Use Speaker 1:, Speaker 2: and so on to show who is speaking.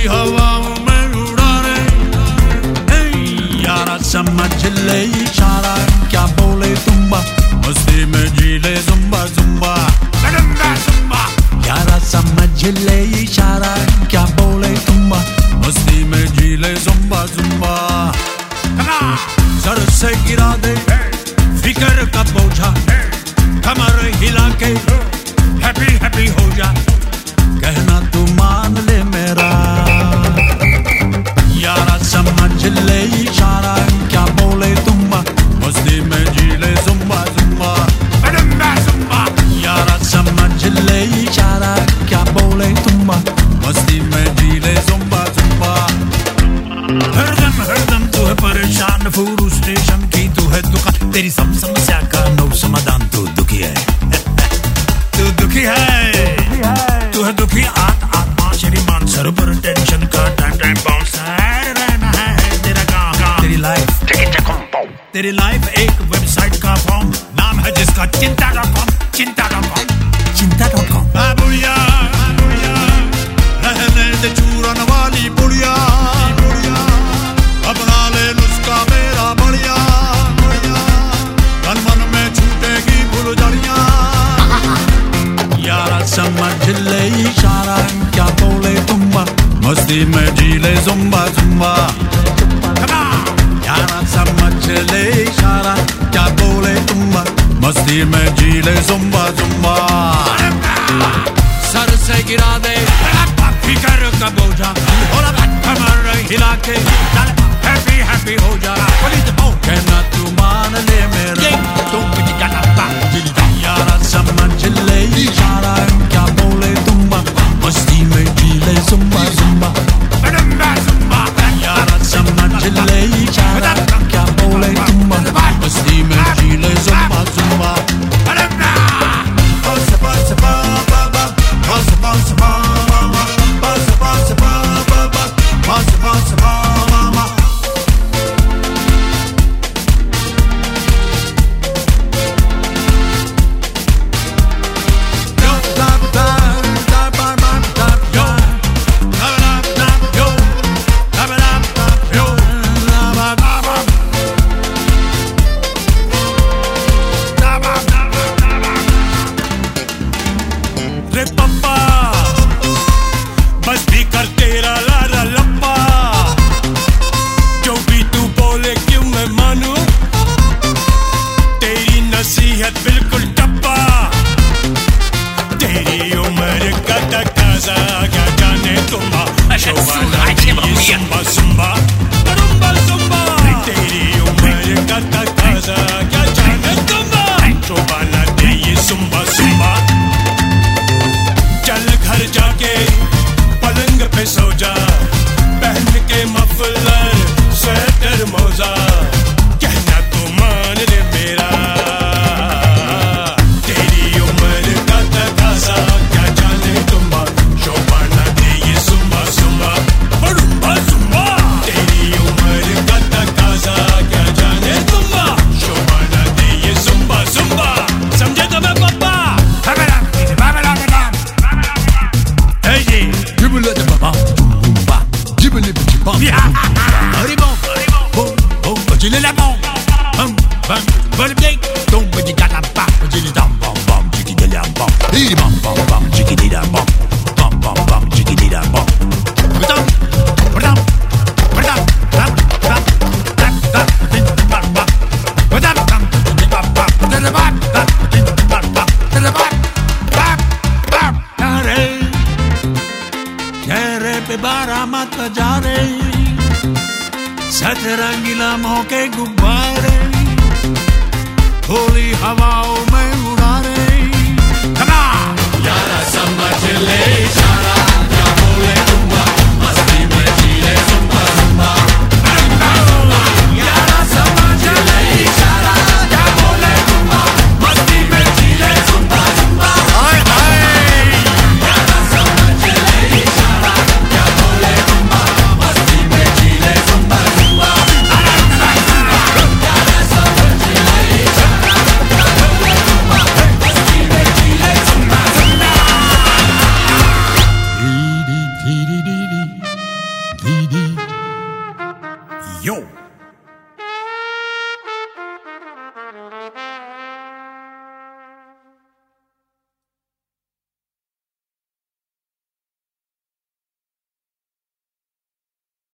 Speaker 1: हवाओं में उड़ा रहे। यारा समझ ले इशारा, क्या बोले तुम्बा, मस्ती में जी ले जुम्बा जुम्बा जुम्बा। यारा समझ ले इशारा, क्या बोले तुम्बा, मस्ती में जी ले जुम्बा जुम्बा। सर से गिरा दे फिकर का बोझा, कमर हिला के हैप्पी हैप्पी हो जा, कहना तू मान ले मेरा। यारा समझ ले इशारा, क्या बोले तुम्बा, मस्ती में जी ले जुम्बा जुम्बा जुम्बा। यारा समझ ले इशारा, क्या बोले तुम्बा, मस्ती में जी ले जुम्बा जुम्बा। हरदम तू है परेशान, फूरू स्टेशन की तू है दुकान, तेरी सब समस्या का नो समाधान, तू दुखी है तू दुखी है, तू है दुखी आत्मा श्रीमान, सर पर टेंशन का टाइम बाउंस रहना है तेरा काम। तेरी लाइफ एक वेबसाइट का फॉर्म, नाम है जिसका चिंता.com चिंता.com। बुढ़िया रहने दे चूरन वाली बुढ़िया, अपना ले नुस्खा मेरा बढ़िया, तन मन में छूटेगी फुलझड़ियां। यारा समझ ले इशारा, क्या बोले तुम्बा, मस्ती में जी ले जुम्बा जुम्बा। यारा समझ ले इशारा, क्या बोले तुम्बा, मस्ती में जी ले जुम्बा जुम्बा। सर से गिरा दे फिकर का बोझा, कमर हिला के हैप्पी हैप्पी हो जा, कहना तू मान ले मेरा। यारा समझ ले इशारा, क्या बोले तुम्बा, मस्ती में जी ले जुम्बा जुम्बा। यारा समझ ले इशारा, क्या बोले तुम्बा, मस्ती में जी ले जुम्बा जुम्बा। बस भी कर तेरा लारा लप्पा, जो भी तू बोले क्यों मैं मानू, तेरी नसीहत बिल्कुल टप्पा। तेरी उम्र का तकाजा क्या जाने तुम्बा, सुम्बा सुम्बा रुम्बा सुम्बा। तेरी उम्र का तकाजा क्या जाने तुम्बा, शोभाना दे ये सुम्बा सुम्बा। चल घर जाके पलंग पे सो जा, पहन के मफलर स्वेटर मोजा, कहना तू मान ले मेरा। तेरी उम्र का तकाजा क्या जाने तुम्बा, शोभाना दे ये सुम्बा सुम्बा रुम्बा सुम्बा। तेरी उम्र का तकाजा क्या जाने तुम्बा, शोभाना दे ये सुम्बा सुम्बा। समझे तो मैं पापा। Jilly la bom, bum, don't be got a bum, jilly dum bum bum, jiggy dilly bum, dilly bum bum bum, jiggy dilly bum, bum bum bum, jiggy dilly bum. Bum, bum, पे बारामत जा रे, सतरंगीला मौके गुब्बारे, होली हवाओं में उड़ा रे। यारा समझ ले।